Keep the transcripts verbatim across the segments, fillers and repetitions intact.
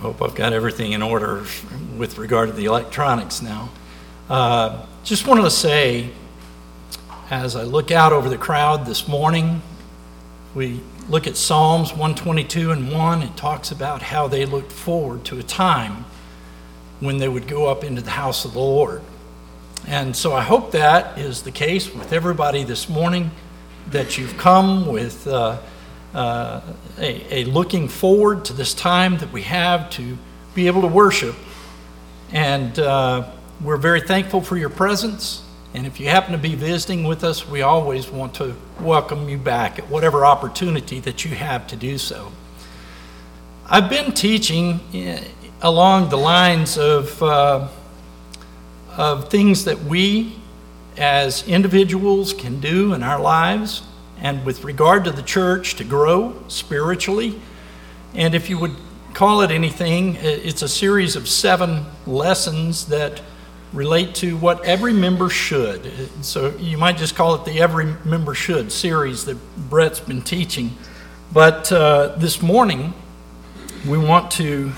I hope I've got everything in order with regard to the electronics now. Uh, just wanted to say, as I look out over the crowd this morning, we look at Psalms one twenty-two and one. It talks about how they looked forward to a time when they would go up into the house of the Lord. And so I hope that is the case with everybody this morning, that you've come with uh, uh, a, a looking forward to this time that we have to be able to worship. And uh, we're very thankful for your presence. And if you happen to be visiting with us, we always want to welcome you back at whatever opportunity that you have to do so. I've been teaching along the lines of uh, of things that we as individuals can do in our lives, and with regard to the church to grow spiritually. And if you would call it anything, it's a series of seven lessons that relate to what every member should. So you might just call it the Every Member Should series that Brett's been teaching. But uh, this morning, we want to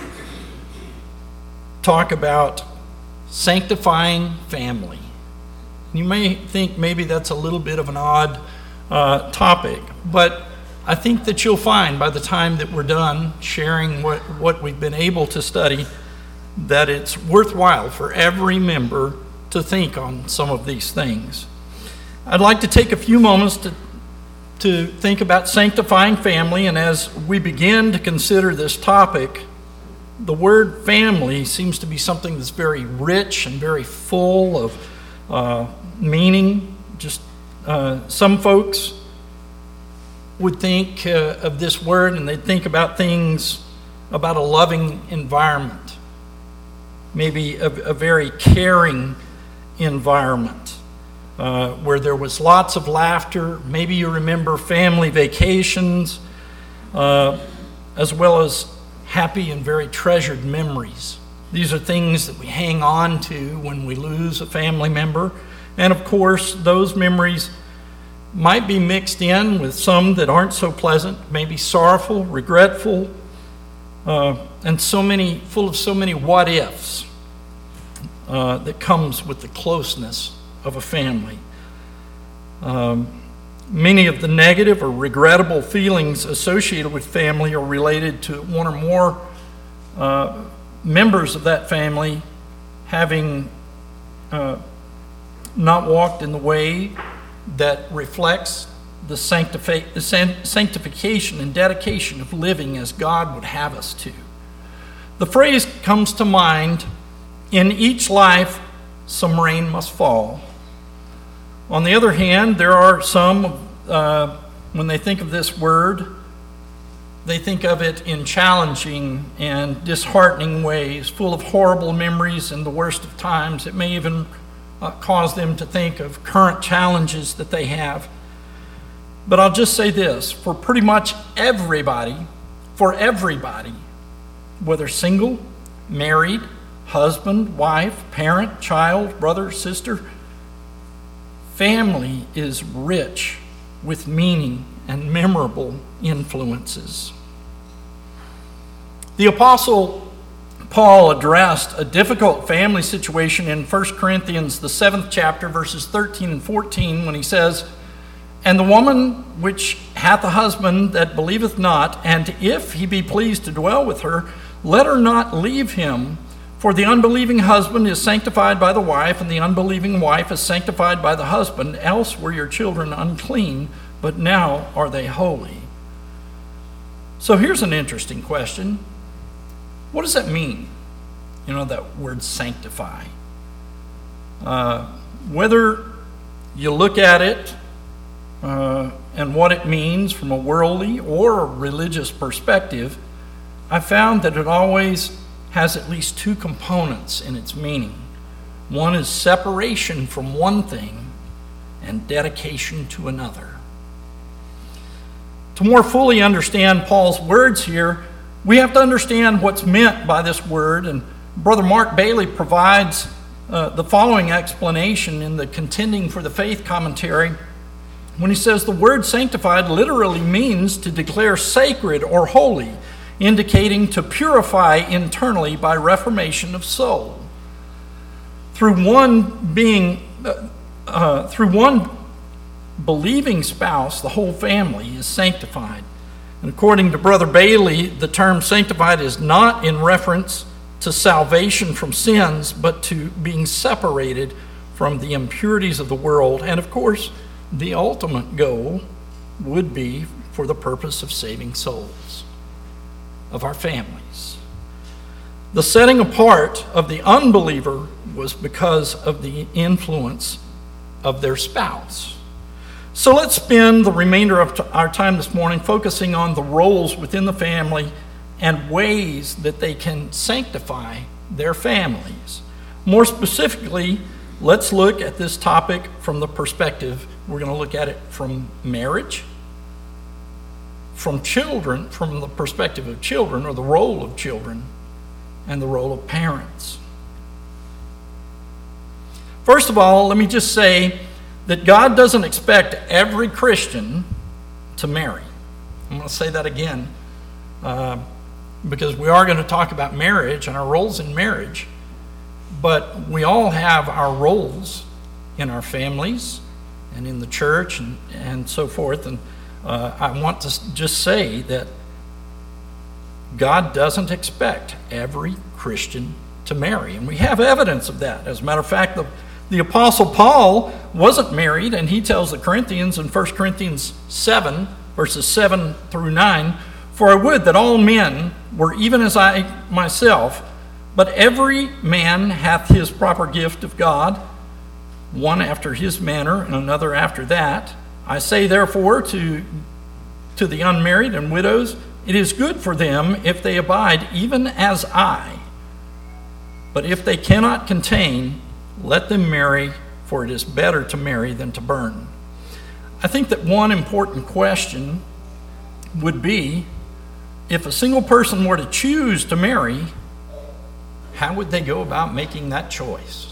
talk about sanctifying family. You may think maybe that's a little bit of an odd uh, topic, but I think that you'll find by the time that we're done sharing what, what we've been able to study, that it's worthwhile for every member to think on some of these things. I'd like to take a few moments to, to think about sanctifying family, and as we begin to consider this topic, the word family seems to be something that's very rich and very full of uh, meaning. Just uh, some folks would think uh, of this word and they'd think about things, about a loving environment, maybe a, a very caring environment uh, where there was lots of laughter. Maybe you remember family vacations, uh, as well as happy and very treasured memories. These are things that we hang on to when we lose a family member. And of course, those memories might be mixed in with some that aren't so pleasant, maybe sorrowful, regretful, uh, and so many, full of so many what ifs uh, that comes with the closeness of a family. Um, Many of the negative or regrettable feelings associated with family are related to one or more uh, members of that family having uh, not walked in the way that reflects the, sanctifi- the sanctification and dedication of living as God would have us to. The phrase comes to mind, "In each life, some rain must fall." On the other hand, there are some, uh, when they think of this word, they think of it in challenging and disheartening ways, full of horrible memories and the worst of times. It may even uh, cause them to think of current challenges that they have. But I'll just say this, for pretty much everybody, for everybody, whether single, married, husband, wife, parent, child, brother, sister, family is rich with meaning and memorable influences. The Apostle Paul addressed a difficult family situation in First Corinthians, the seventh chapter, verses thirteen and fourteen, when he says, "And the woman which hath a husband that believeth not, and if he be pleased to dwell with her, let her not leave him. For the unbelieving husband is sanctified by the wife, and the unbelieving wife is sanctified by the husband. Else were your children unclean, but now are they holy." So here's an interesting question. What does that mean? You know, that word sanctify. Uh, whether you look at it uh, and what it means from a worldly or a religious perspective, I found that it always has at least two components in its meaning. One is separation from one thing and dedication to another. To more fully understand Paul's words here, we have to understand what's meant by this word, and Brother Mark Bailey provides uh, the following explanation in the Contending for the Faith commentary when he says the word sanctified literally means to declare sacred or holy indicating to purify internally by reformation of soul. Through one being, uh, uh, through one believing spouse, the whole family is sanctified. And according to Brother Bailey, the term sanctified is not in reference to salvation from sins, but to being separated from the impurities of the world. And of course, the ultimate goal would be for the purpose of saving souls of our families. The setting apart of the unbeliever was because of the influence of their spouse. So let's spend the remainder of our time this morning focusing on the roles within the family and ways that they can sanctify their families. More specifically, let's look at this topic from the perspective, we're going to look at it from marriage, from children, from the perspective of children, or the role of children, and the role of parents. First of all, let me just say that God doesn't expect every Christian to marry. I'm going to say that again, uh, because we are going to talk about marriage and our roles in marriage, but we all have our roles in our families and in the church and, and so forth. And uh, I want to just say that God doesn't expect every Christian to marry, and we have evidence of that. As a matter of fact, the The Apostle Paul wasn't married, and he tells the Corinthians in First Corinthians seven, verses seven through nine, "For I would that all men were even as I myself, but every man hath his proper gift of God, one after his manner, and another after that. I say therefore to, to the unmarried and widows, it is good for them if they abide even as I. But if they cannot contain, let them marry, for it is better to marry than to burn." I think that one important question would be, if a single person were to choose to marry, how would they go about making that choice?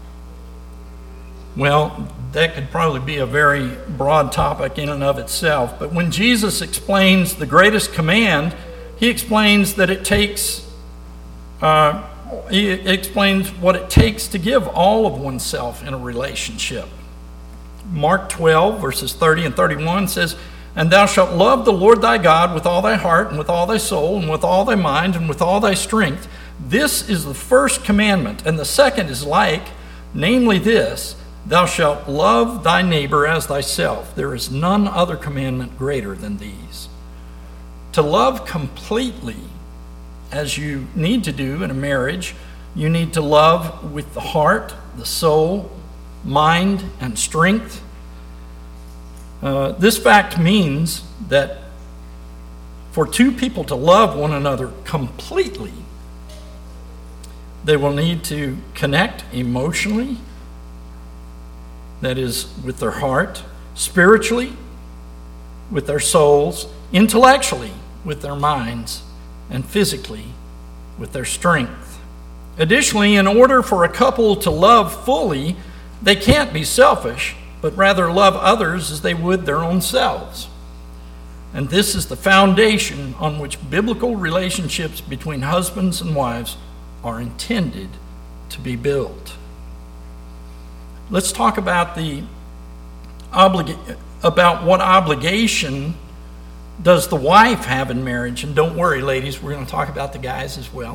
Well, that could probably be a very broad topic in and of itself, but when Jesus explains the greatest command, he explains that it takes uh, He explains what it takes to give all of oneself in a relationship. Mark twelve, verses thirty and thirty-one says, "And thou shalt love the Lord thy God with all thy heart, and with all thy soul, and with all thy mind, and with all thy strength. This is the first commandment, and the second is like, namely this, thou shalt love thy neighbor as thyself. There is none other commandment greater than these." To love completely, as you need to do in a marriage, you need to love with the heart, the soul, mind, and strength. Uh, this fact means that for two people to love one another completely, they will need to connect emotionally, that is, with their heart, spiritually, with their souls, intellectually, with their minds, and physically with their strength. Additionally, in order for a couple to love fully, they can't be selfish, but rather love others as they would their own selves. And this is the foundation on which biblical relationships between husbands and wives are intended to be built. Let's talk about the obliga- about what obligation does the wife have in marriage? And don't worry, ladies, we're going to talk about the guys as well.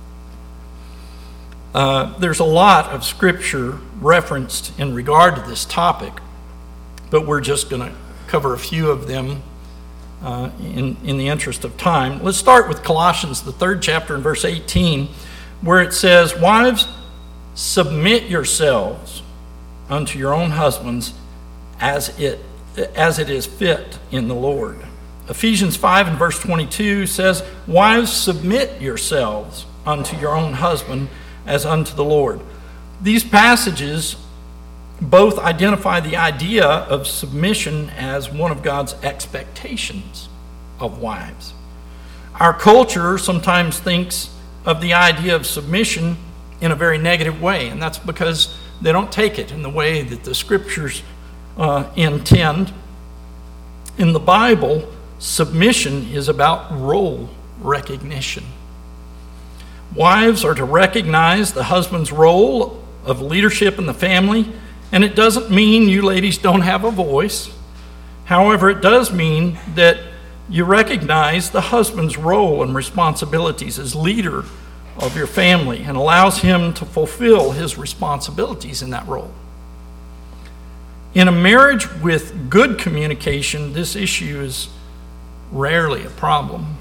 Uh, there's a lot of scripture referenced in regard to this topic, but we're just going to cover a few of them uh, in, in the interest of time. Let's start with Colossians, the third chapter, and verse eighteen, where it says, "Wives, submit yourselves unto your own husbands as it, as it is fit in the Lord." Ephesians five and verse twenty-two says, "Wives, submit yourselves unto your own husband as unto the Lord." These passages both identify the idea of submission as one of God's expectations of wives. Our culture sometimes thinks of the idea of submission in a very negative way, and that's because they don't take it in the way that the scriptures uh, intend. In the Bible, submission is about role recognition. Wives are to recognize the husband's role of leadership in the family, and it doesn't mean you ladies don't have a voice. However, it does mean that you recognize the husband's role and responsibilities as leader of your family and allows him to fulfill his responsibilities in that role. In a marriage with good communication, this issue is rarely a problem.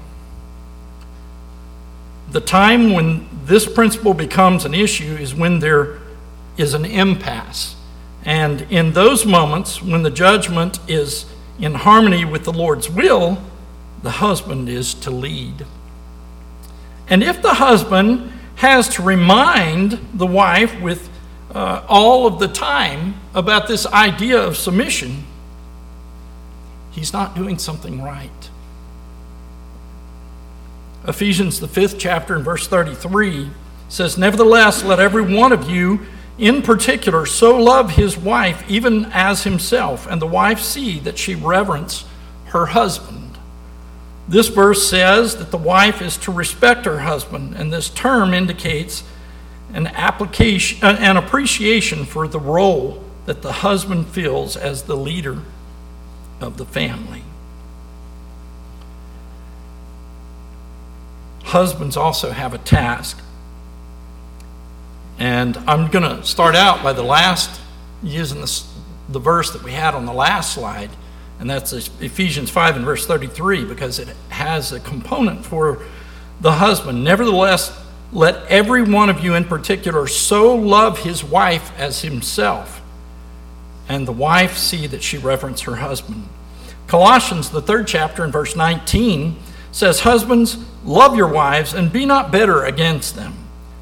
The time when this principle becomes an issue is when there is an impasse. And in those moments, when the judgment is in harmony with the Lord's will, the husband is to lead. And if the husband has to remind the wife with uh, all of the time about this idea of submission, he's not doing something right. Ephesians, the fifth chapter, and verse thirty-three says, "Nevertheless, let every one of you in particular so love his wife even as himself, and the wife see that she reverence her husband." This verse says that the wife is to respect her husband, and this term indicates an application, an appreciation for the role that the husband fills as the leader of the family. Husbands also have a task. And I'm going to start out by the last, using this, the verse that we had on the last slide, and that's Ephesians five and verse thirty-three, because it has a component for the husband. "Nevertheless, let every one of you in particular so love his wife as himself, and the wife see that she reverence her husband." Colossians, the third chapter, and verse nineteen says, "Husbands, love your wives and be not bitter against them."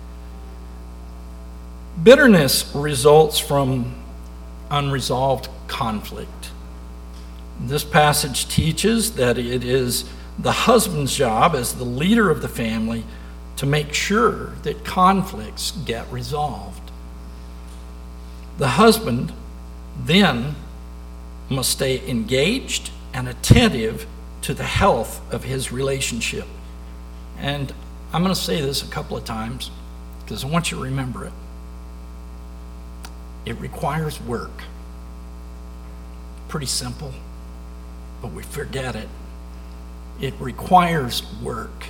Bitterness results from unresolved conflict. This passage teaches that it is the husband's job as the leader of the family to make sure that conflicts get resolved. The husband then must stay engaged and attentive to the health of his relationship. And I'm going to say this a couple of times because I want you to remember it. It requires work. Pretty simple, but we forget it. It requires work.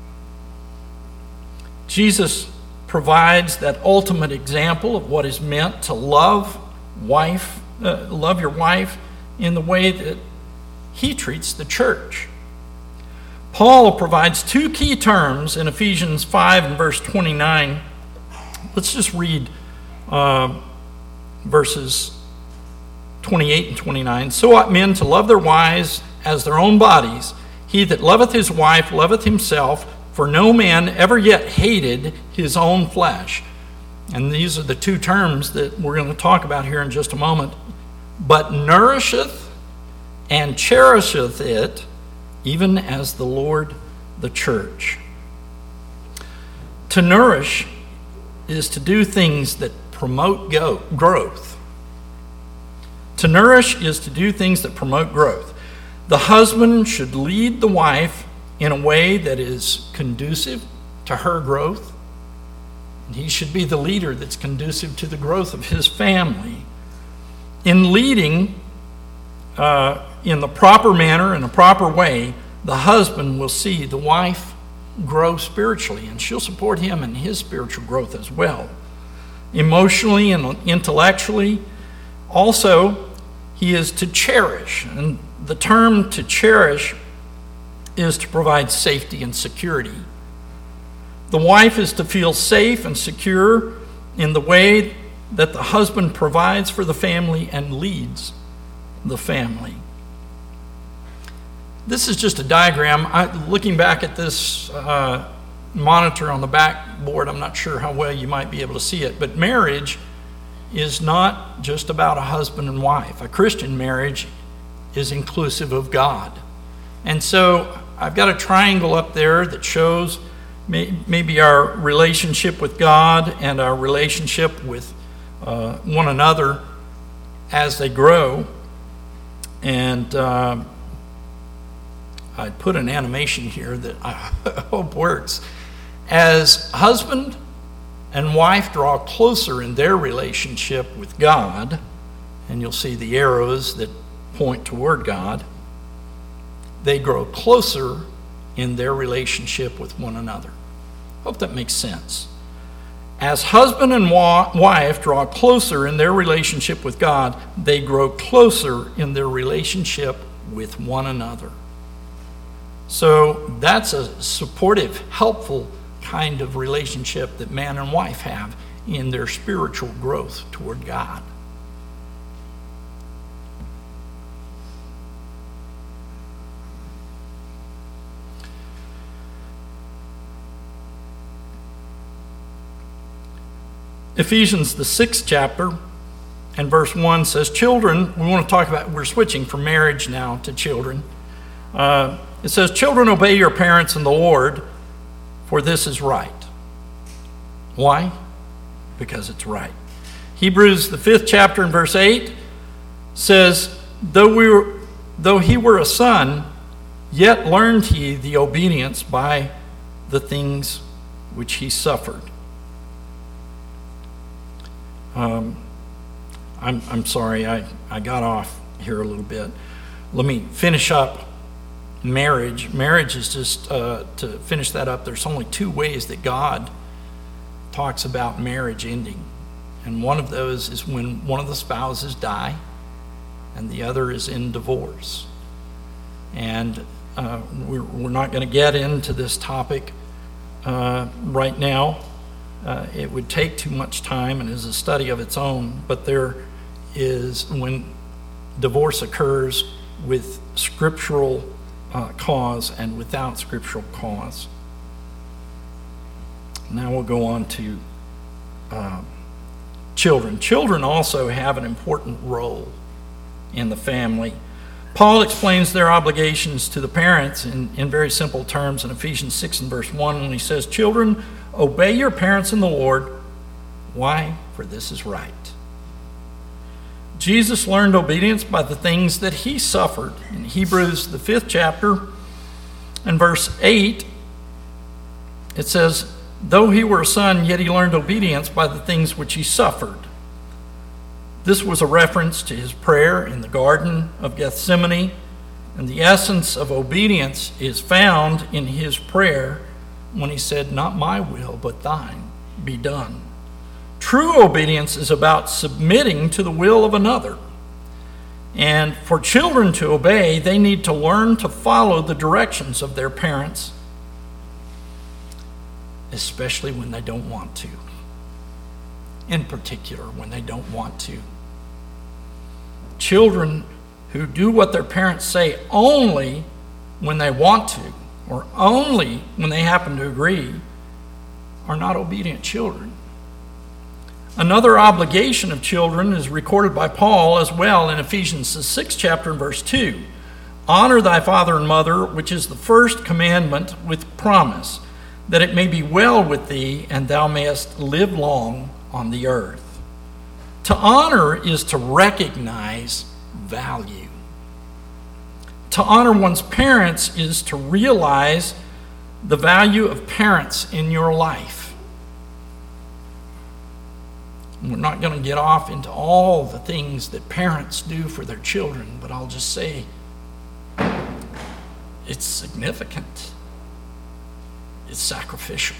Jesus provides that ultimate example of what is meant to love wife, uh, love your wife in the way that he treats the church. Paul provides two key terms in Ephesians five and verse twenty-nine. Let's just read uh, verses twenty-eight and twenty-nine. "So ought men to love their wives as their own bodies. He that loveth his wife loveth himself, for no man ever yet hated his own flesh." And these are the two terms that we're going to talk about here in just a moment. "But nourisheth and cherisheth it, even as the Lord the church." To nourish is to do things that promote go- growth. To nourish is to do things that promote growth. The husband should lead the wife in a way that is conducive to her growth. And he should be the leader that's conducive to the growth of his family. In leading uh, in the proper manner, in a proper way, the husband will see the wife grow spiritually, and she'll support him in his spiritual growth as well. Emotionally and intellectually, also, he is to cherish. And the term to cherish is to provide safety and security. The wife is to feel safe and secure in the way that the husband provides for the family and leads the family. This is just a diagram. I, looking back at this uh, monitor on the backboard, I'm not sure how well you might be able to see it, but marriage is not just about a husband and wife. A Christian marriage is inclusive of God. And so I've got a triangle up there that shows may, maybe our relationship with God and our relationship with uh, one another as they grow. And uh, I put an animation here that I hope works. As husband and wife draw closer in their relationship with God, and you'll see the arrows that point toward God, they grow closer in their relationship with one another. Hope that makes sense. As husband and wa- wife draw closer in their relationship with God, they grow closer in their relationship with one another. So that's a supportive, helpful kind of relationship that man and wife have in their spiritual growth toward God. Ephesians, the sixth chapter, and verse one says, children, we want to talk about, we're switching from marriage now to children. Uh, it says, children, obey your parents in the Lord, for this is right. Why? Because it's right. Hebrews, the fifth chapter, and verse eight says, though we were, though he were a son, yet learned he the obedience by the things which he suffered. Um, I'm, I'm sorry, I, I got off here a little bit. Let me finish up marriage. Marriage is just, uh, to finish that up, there's only two ways that God talks about marriage ending. And one of those is when one of the spouses die, and the other is in divorce. And uh, we're, we're not going to get into this topic uh, right now. Uh, it would take too much time and is a study of its own, but there is, when divorce occurs with scriptural uh, cause and without scriptural cause. Now we'll go on to uh, children. Children also have an important role in the family. Paul explains their obligations to the parents in, in very simple terms in Ephesians six and verse one when he says, children, obey your parents in the Lord. Why? For this is right. Jesus learned obedience by the things that he suffered. In Hebrews, the fifth chapter, and verse eight, it says, though he were a son, yet he learned obedience by the things which he suffered. This was a reference to his prayer in the Garden of Gethsemane, and the essence of obedience is found in his prayer when he said, not my will, but thine be done. True obedience is about submitting to the will of another. And for children to obey, they need to learn to follow the directions of their parents, especially when they don't want to. In particular, when they don't want to. Children who do what their parents say only when they want to, or only when they happen to agree, are not obedient children. Another obligation of children is recorded by Paul as well in Ephesians the sixth chapter and verse two. Honor thy father and mother, which is the first commandment with promise, that it may be well with thee and thou mayest live long on the earth. To honor is to recognize value. To honor one's parents is to realize the value of parents in your life. We're not going to get off into all the things that parents do for their children, but I'll just say it's significant. It's sacrificial.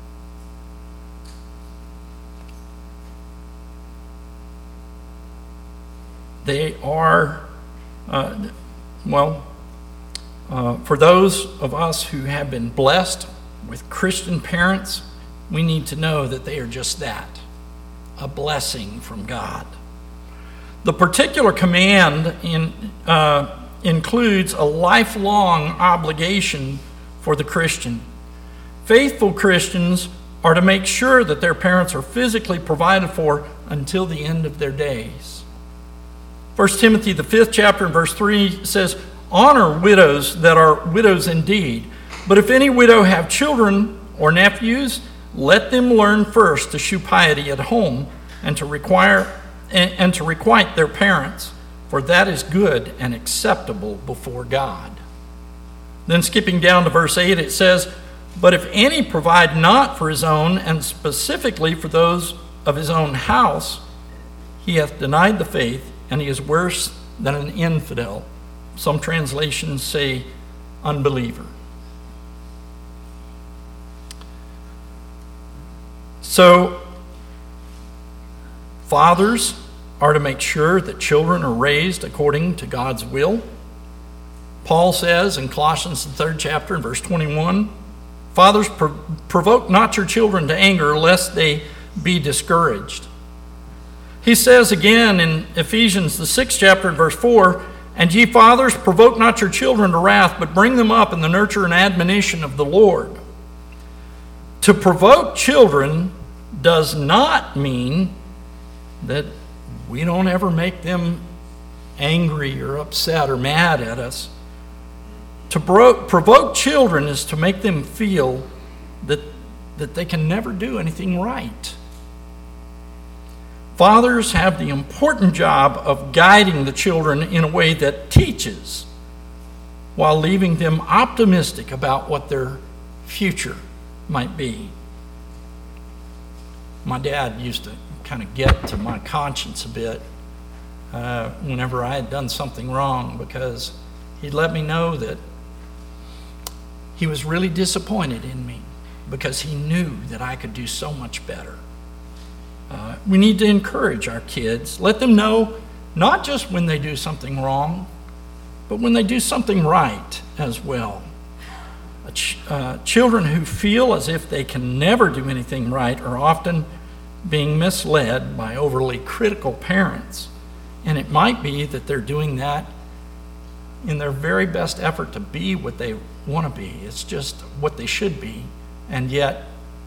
They are, uh, well, uh, for those of us who have been blessed with Christian parents, we need to know that they are just that, a blessing from God. The particular command in, uh, includes a lifelong obligation for the Christian. Faithful Christians are to make sure that their parents are physically provided for until the end of their days. First Timothy, the fifth chapter, and verse three says, honor widows that are widows indeed. But if any widow have children or nephews, let them learn first to shew piety at home and to require and, and to requite their parents, for that is good and acceptable before God. Then skipping down to verse eight, it says, "But if any provide not for his own, and specifically for those of his own house, he hath denied the faith, and he is worse than an infidel." Some translations say unbeliever. So, fathers are to make sure that children are raised according to God's will. Paul says in Colossians, the third chapter, in verse twenty-one, "Fathers, provoke not your children to anger, lest they be discouraged." He says again in Ephesians, the sixth chapter, verse four, "And ye fathers, provoke not your children to wrath, but bring them up in the nurture and admonition of the Lord." To provoke children does not mean that we don't ever make them angry or upset or mad at us. To provoke children is to make them feel that, that they can never do anything right. Fathers have the important job of guiding the children in a way that teaches, while leaving them optimistic about what their future might be. My dad used to kind of get to my conscience a bit uh, whenever I had done something wrong, because he'd let me know that he was really disappointed in me because he knew that I could do so much better. Uh, we need to encourage our kids. Let them know not just when they do something wrong, but when they do something right as well. Uh, ch- uh, children who feel as if they can never do anything right are often being misled by overly critical parents. And it might be that they're doing that in their very best effort to be what they want to be. It's just what they should be. And yet,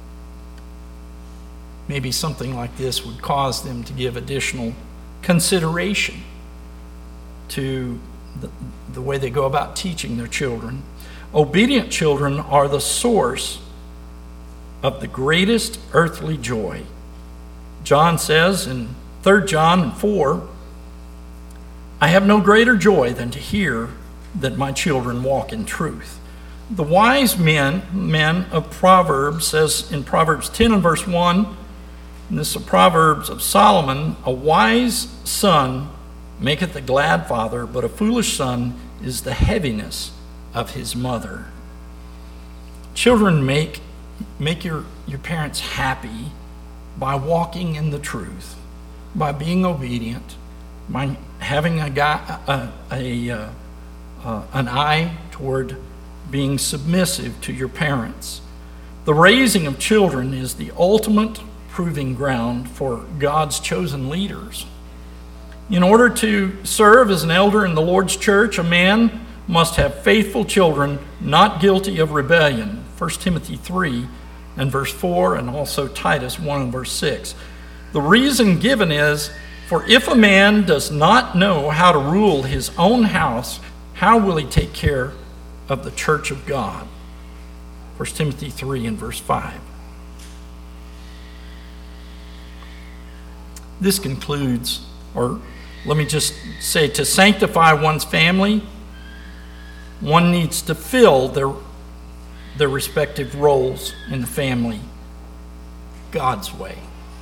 maybe something like this would cause them to give additional consideration to the, the way they go about teaching their children. Obedient children are the source of the greatest earthly joy. John says in Third John four, "I have no greater joy than to hear that my children walk in truth." The wise men, men of Proverbs says in Proverbs ten and verse one, and this is Proverbs of Solomon, "A wise son maketh a glad father, but a foolish son is the heaviness of his mother." Children make make your, your parents happy by walking in the truth, by being obedient, by having a, guy, a, a, a uh, an eye toward being submissive to your parents. The raising of children is the ultimate proving ground for God's chosen leaders. In order to serve as an elder in the Lord's church, a man must have faithful children not guilty of rebellion. First Timothy three and verse four, and also Titus one and verse six. The reason given is, "For if a man does not know how to rule his own house, how will he take care of the church of God?" First Timothy three and verse five. This concludes, or let me just say, to sanctify one's family, one needs to fill their, their respective roles in the family God's way.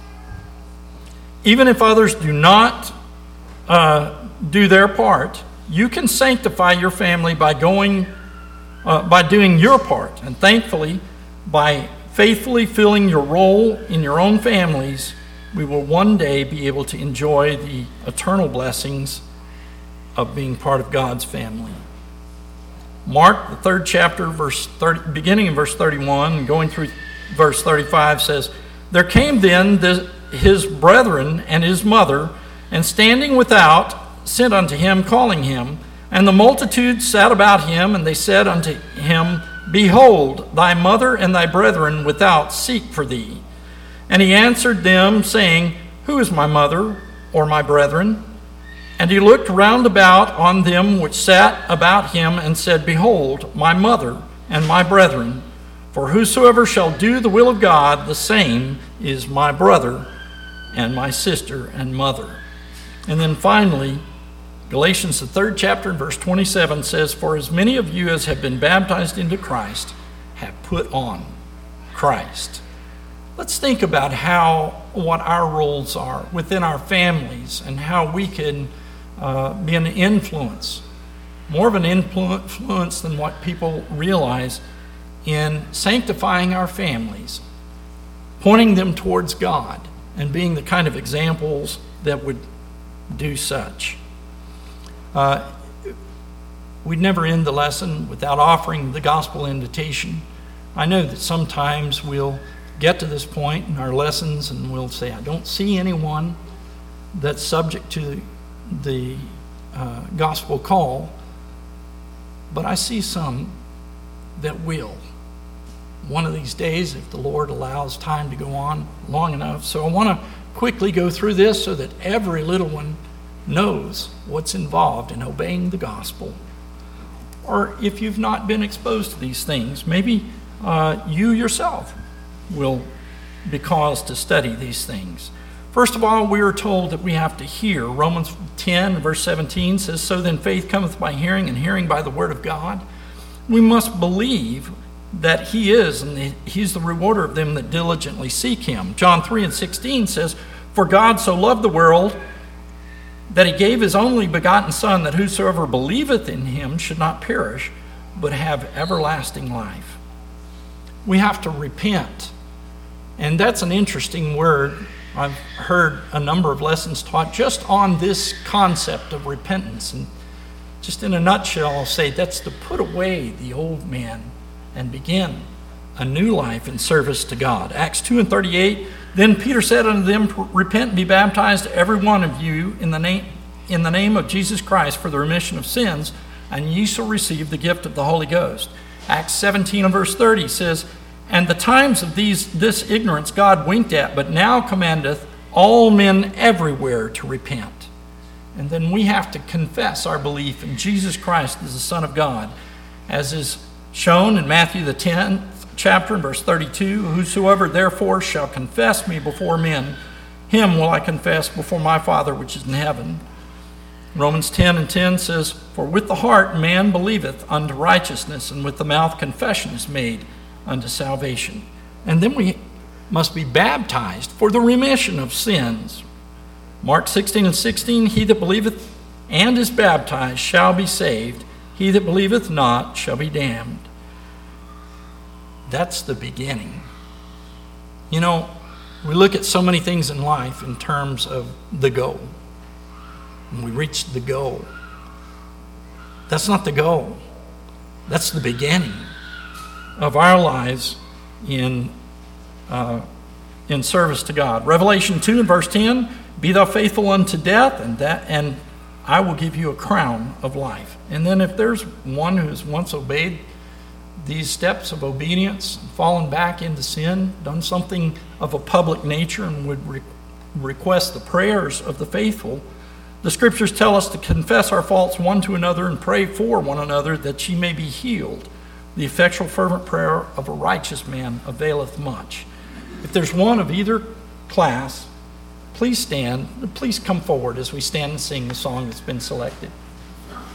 Even if others do not uh, do their part, you can sanctify your family by going, uh, by doing your part. And thankfully, by faithfully filling your role in your own families, we will one day be able to enjoy the eternal blessings of being part of God's family. Mark, the third chapter, verse thirty, beginning in verse thirty-one and going through verse thirty-five, says, "There came then the, his brethren and his mother, and standing without, sent unto him, calling him. And the multitude sat about him, and they said unto him, Behold, thy mother and thy brethren without seek for thee. And he answered them, saying, Who is my mother or my brethren? And he looked round about on them which sat about him, and said, Behold, my mother and my brethren. For whosoever shall do the will of God, the same is my brother and my sister and mother." And then finally, Galatians, the third chapter, verse twenty-seven says, "For as many of you as have been baptized into Christ have put on Christ." Let's think about how, what our roles are within our families and how we can uh, be an influence, more of an influence than what people realize, in sanctifying our families, pointing them towards God, and being the kind of examples that would do such. Uh, we'd never end the lesson without offering the gospel invitation. I know that sometimes we'll get to this point in our lessons and we'll say, I don't see anyone that's subject to the uh, gospel call, but I see some that will. One of these days, if the Lord allows time to go on long enough. So I want to quickly go through this so that every little one knows what's involved in obeying the gospel. Or if you've not been exposed to these things, maybe uh, you yourself will be caused to study these things. First of all, we are told that we have to hear. Romans ten, verse seventeen says, "So then faith cometh by hearing, and hearing by the word of God." We must believe that he is, and he's the rewarder of them that diligently seek him. John three and sixteen says, "For God so loved the world that he gave his only begotten Son, that whosoever believeth in him should not perish, but have everlasting life." We have to repent. And that's an interesting word. I've heard a number of lessons taught just on this concept of repentance. And just in a nutshell, I'll say that's to put away the old man and begin a new life in service to God. Acts two and thirty-eight, "Then Peter said unto them, Repent and be baptized, every one of you, in the name in the name of Jesus Christ for the remission of sins, and ye shall receive the gift of the Holy Ghost." Acts seventeen and verse thirty says, "And the times of these this ignorance God winked at, but now commandeth all men everywhere to repent." And then we have to confess our belief in Jesus Christ as the Son of God, as is shown in Matthew the tenth chapter and verse thirty-two, "Whosoever therefore shall confess me before men, him will I confess before my Father which is in heaven." Romans ten and ten says, "For with the heart man believeth unto righteousness, and with the mouth confession is made unto salvation." And then we must be baptized for the remission of sins. Mark sixteen and sixteen, "He that believeth and is baptized shall be saved. He that believeth not shall be damned." That's the beginning. You know, we look at so many things in life in terms of the goal. And we reach the goal. That's not the goal. That's the beginning of our lives in uh, in service to God. Revelation two and verse ten, "Be thou faithful unto death, and that and I will give you a crown of life." And then if there's one who has once obeyed these steps of obedience, fallen back into sin, done something of a public nature, and would re- request the prayers of the faithful, the scriptures tell us to confess our faults one to another and pray for one another that ye may be healed. The effectual fervent prayer of a righteous man availeth much. If there's one of either class, please stand. Please come forward as we stand and sing the song that's been selected.